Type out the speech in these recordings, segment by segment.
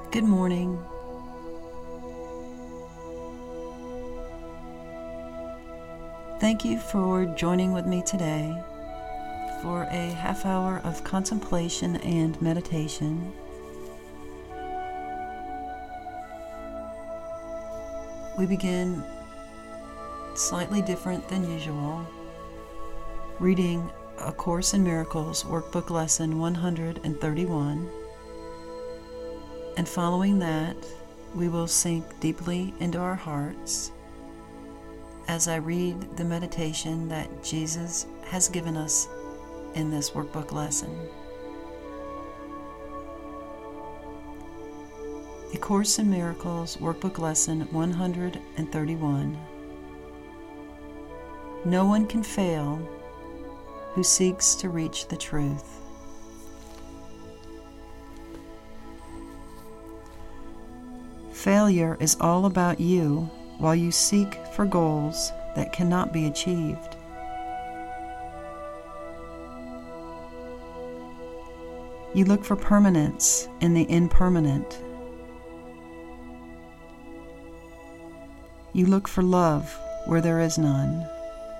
Good morning. Thank you for joining with me today for a half hour of contemplation and meditation. We begin slightly different than usual, reading A Course in Miracles Workbook Lesson 131. And following that, we will sink deeply into our hearts as I read the meditation that Jesus has given us in this workbook lesson. A Course in Miracles Workbook Lesson 131. No one can fail who seeks to reach the truth. Failure is all about you while you seek for goals that cannot be achieved. You look for permanence in the impermanent. You look for love where there is none.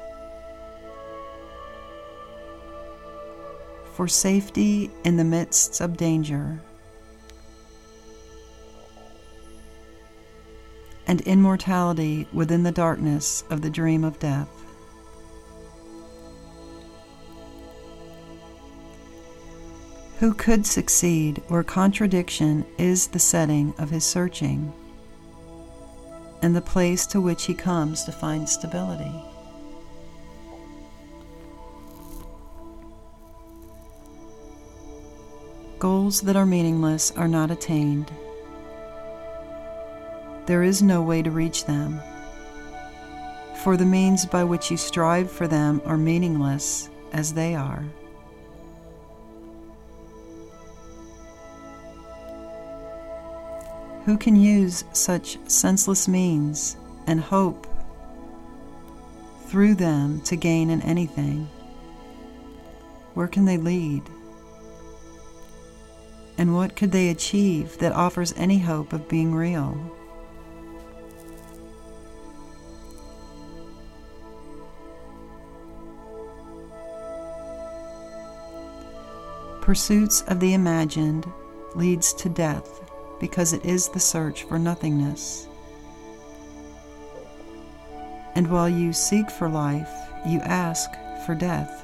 For safety in the midst of danger. And immortality within the darkness of the dream of death. Who could succeed where contradiction is the setting of his searching, and the place to which he comes to find stability? Goals that are meaningless are not attained. There is no way to reach them, for the means by which you strive for them are meaningless as they are. Who can use such senseless means and hope through them to gain in anything? Where can they lead? And what could they achieve that offers any hope of being real? Pursuits of the imagined leads to death because it is the search for nothingness. And while you seek for life, you ask for death.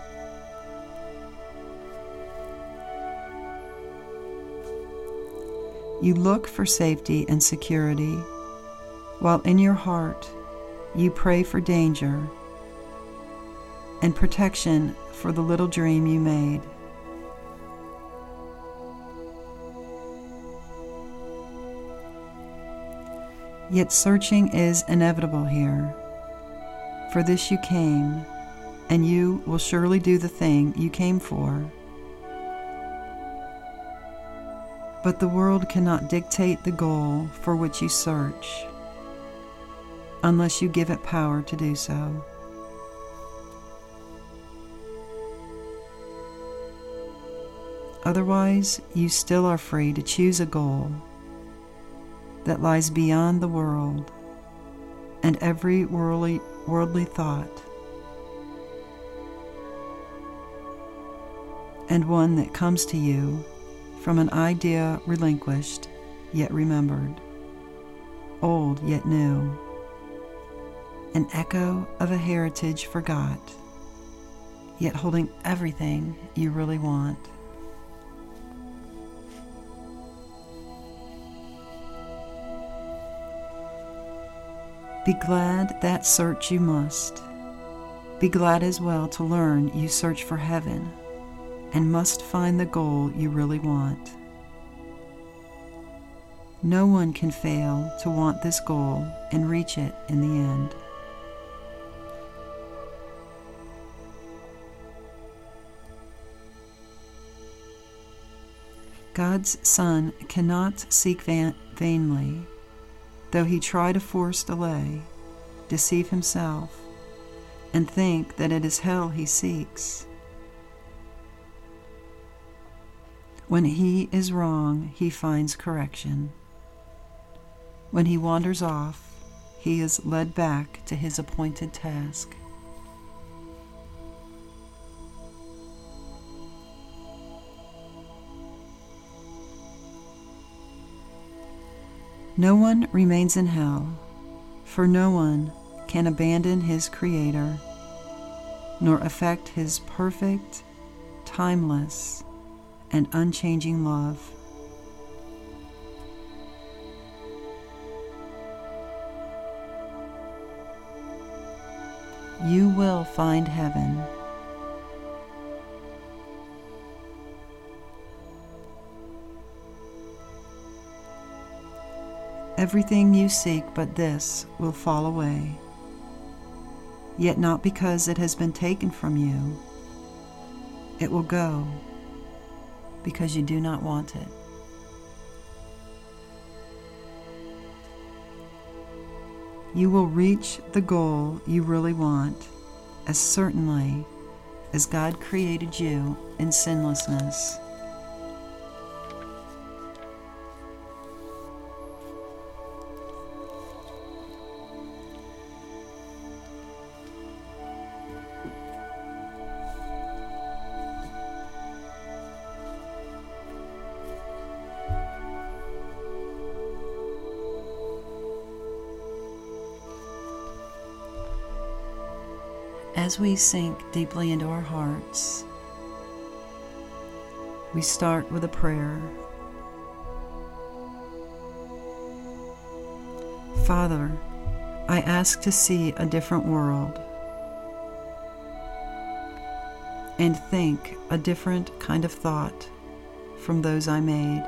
You look for safety and security, while in your heart you pray for danger and protection for the little dream you made. Yet searching is inevitable here. For this you came, and you will surely do the thing you came for. But the world cannot dictate the goal for which you search, unless you give it power to do so. Otherwise, you still are free to choose a goal that lies beyond the world and every worldly thought, and one that comes to you from an idea relinquished yet remembered, old yet new, an echo of a heritage forgot, yet holding everything you really want. Be glad that search you must. Be glad as well to learn you search for heaven and must find the goal you really want. No one can fail to want this goal and reach it in the end. God's Son cannot seek vainly, though he try to force delay, deceive himself, and think that it is hell he seeks. When he is wrong, he finds correction. When he wanders off, he is led back to his appointed task. No one remains in hell, for no one can abandon his Creator, nor affect his perfect, timeless, and unchanging love. You will find heaven. Everything you seek but this will fall away, yet not because it has been taken from you. It will go because you do not want it. You will reach the goal you really want as certainly as God created you in sinlessness. As we sink deeply into our hearts, we start with a prayer. Father, I ask to see a different world and think a different kind of thought from those I made.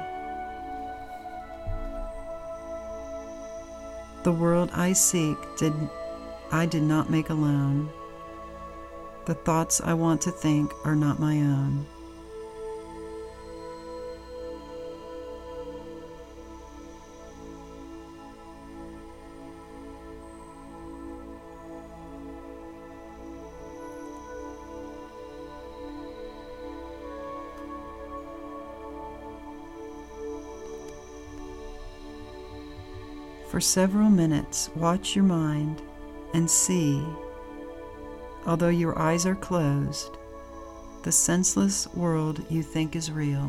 The world I seek I did not make alone. The thoughts I want to think are not my own. For several minutes, watch your mind and see, although your eyes are closed, the senseless world you think is real.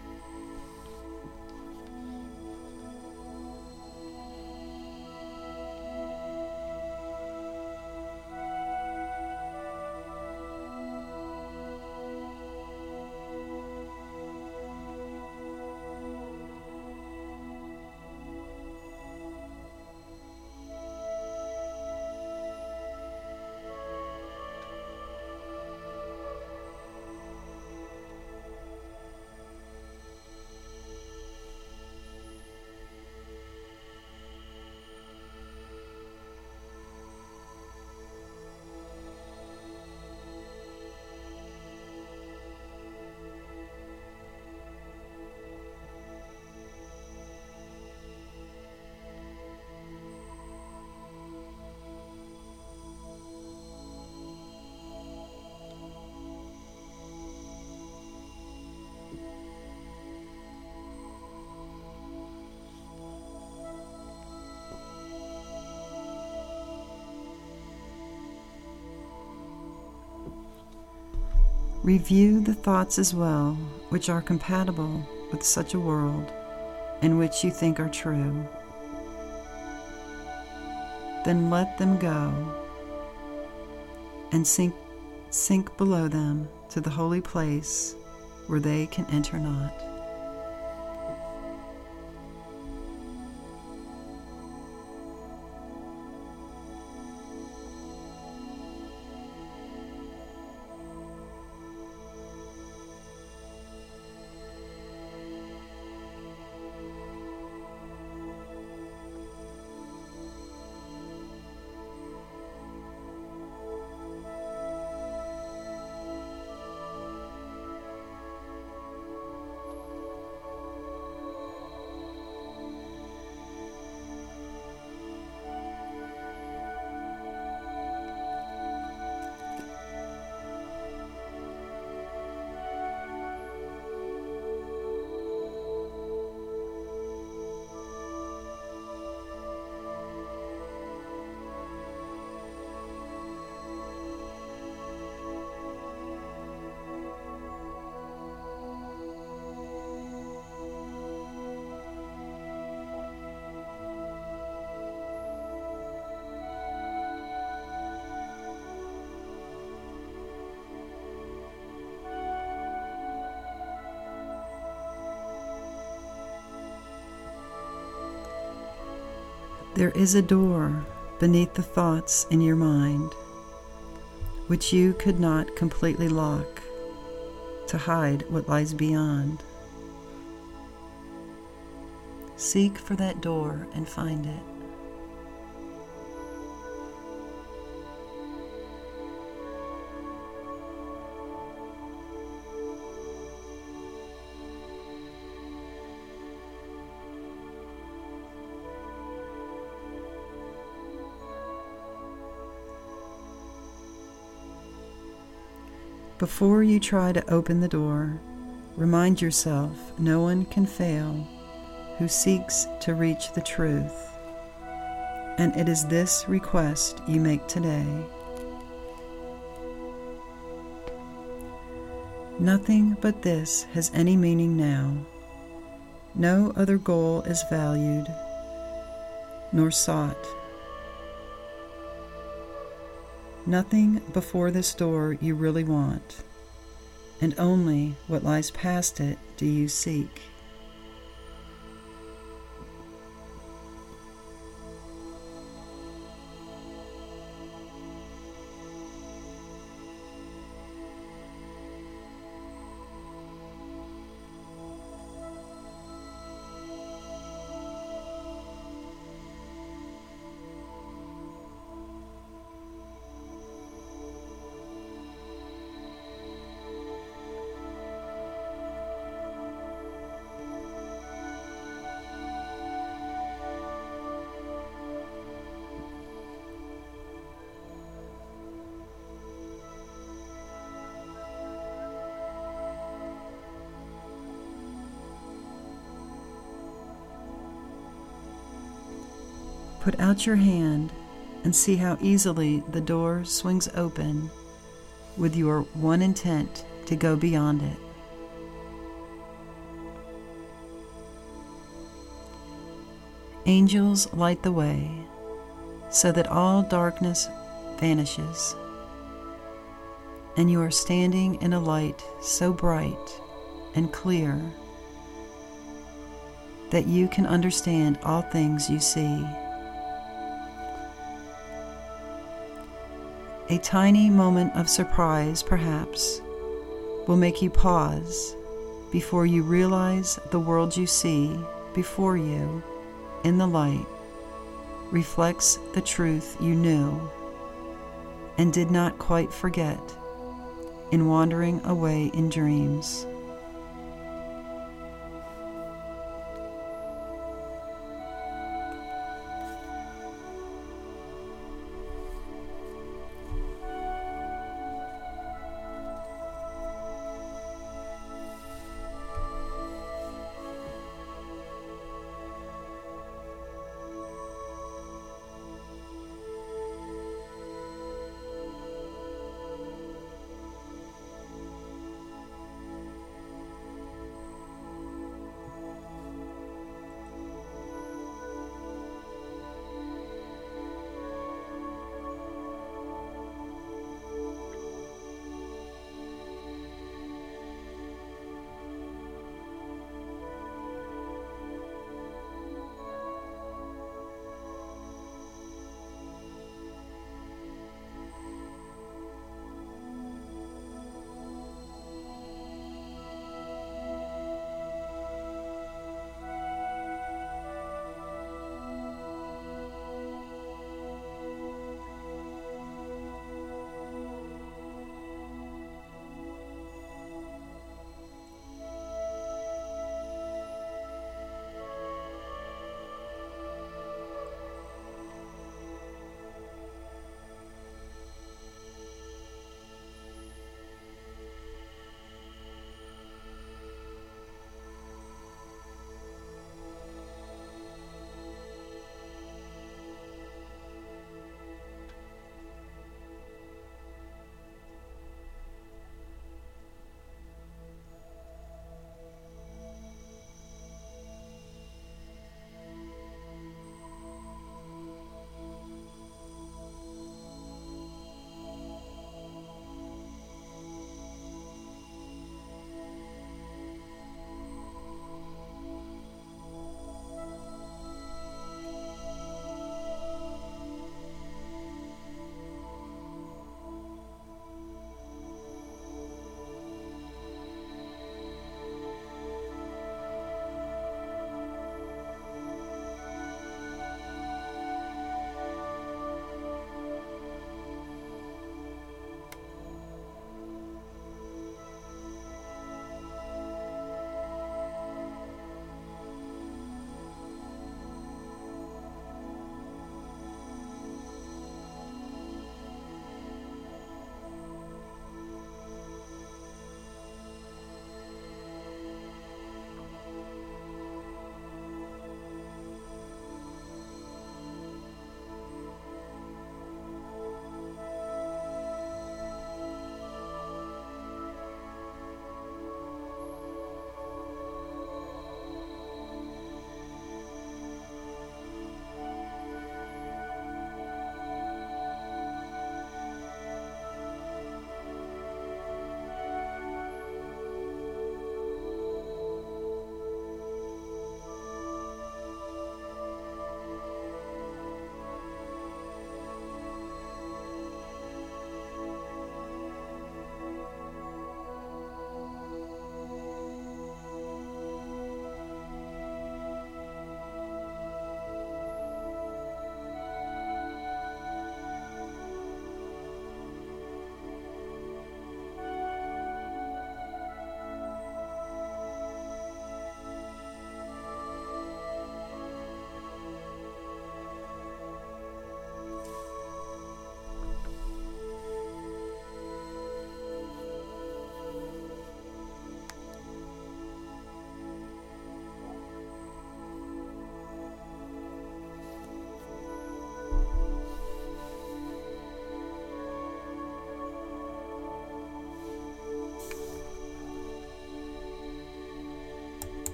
Review the thoughts as well which are compatible with such a world and which you think are true. Then let them go and sink below them to the holy place where they can enter not. There is a door beneath the thoughts in your mind, which you could not completely lock to hide what lies beyond. Seek for that door and find it. Before you try to open the door, remind yourself no one can fail who seeks to reach the truth. And it is this request you make today. Nothing but this has any meaning now. No other goal is valued nor sought. Nothing before this door you really want, and only what lies past it do you seek. Put out your hand and see how easily the door swings open with your one intent to go beyond it. Angels light the way so that all darkness vanishes, and you are standing in a light so bright and clear that you can understand all things you see. A tiny moment of surprise, perhaps, will make you pause before you realize the world you see before you in the light reflects the truth you knew and did not quite forget in wandering away in dreams.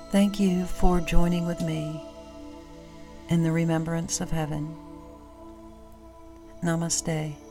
Thank you for joining with me in the remembrance of heaven. Namaste.